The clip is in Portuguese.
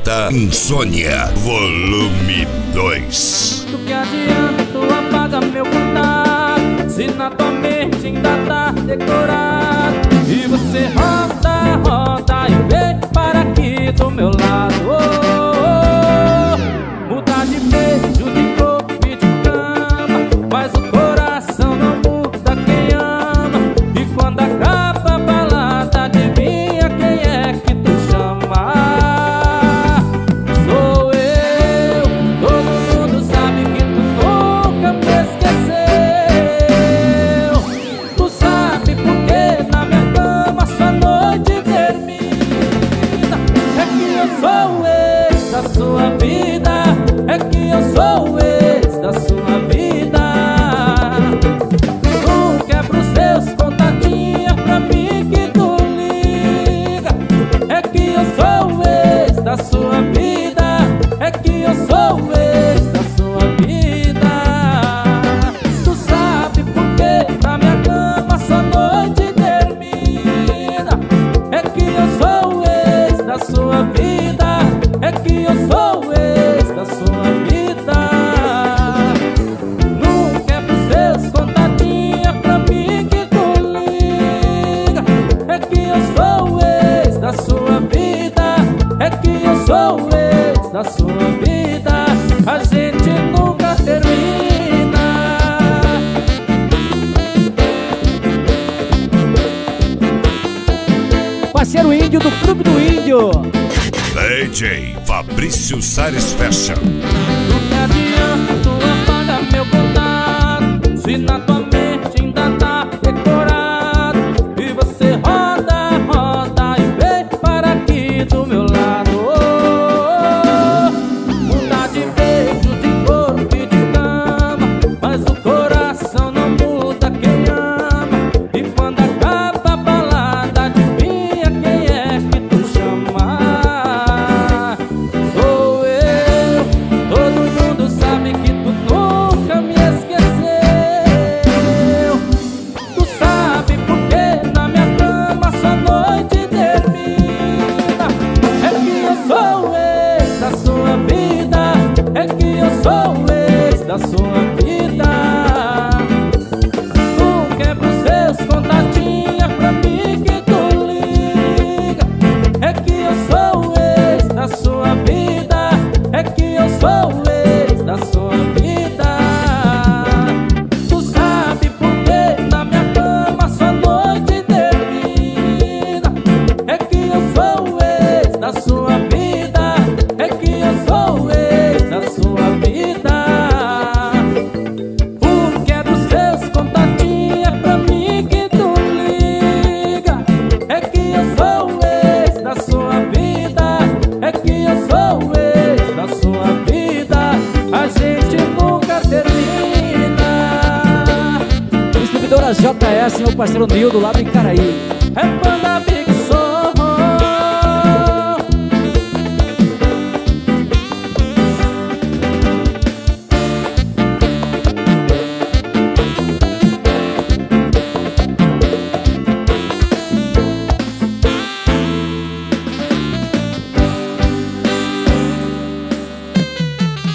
apresenta Insônia, volume 2. Do que adianta tu apaga meu contato, se na tua mente ainda tá decorado. E você roda, roda e vem para aqui do meu lado. Muda de beijo, de corpo e de cama, mas o coração não muda quem ama. E quando acaba a balada, adivinha quem é que tu chama? Sou eu. Todo mundo sabe que tu nunca me esqueceu. Tu sabe por que na minha cama sua noite termina. É que eu sou o ex da sua vida. É que eu sou o ex da sua vida. Tu quebra os seus contatinhos pra mim que tu liga. É que eu sou o ex da sua vida. É que eu sou o ex da sua vida. Tu sabe por que na minha cama sua noite termina. É que eu sou o ex da sua vida. É que eu sou o ex da sua vida. Não quebra os seus contatinhos pra mim que tu liga. É que eu sou o ex da sua vida. É que eu sou o ex da sua vida. A gente nunca termina. Parceiro índio do Clube do Índio. DJ Fabrício Salles Fashion. Do que adianta tu apaga meu contato, se na tua mente ainda tá decorado. E você roda, roda e vem para aqui do meu lado. Muda de beijo, de corpo e de cama, mas o coração não muda quem ama. E quando acaba a balada, adivinha quem é que tu chama? Sou eu. Todo mundo sabe que tu nunca me esqueceu. Tu sabe por que na minha cama sua noite termina. É que eu sou o ex da sua vida. É que eu sou o ex da sua vida. Tu quebra os seus contatinhos pra mim que tu liga. É que eu sou o ex da sua vida. É que eu sou o ex da sua vida. Tu sabe por que na minha cama sua noite termina. É que eu sou o ex da sua vida. É que eu sou o ex da sua vida. Por que dos seus contatinhos pra mim que tu liga. É que eu sou o ex da sua vida. É que eu sou o ex da sua vida. A gente nunca termina. Distribuidora JS, meu parceiro Nildo lá do Icaraí. É banda big.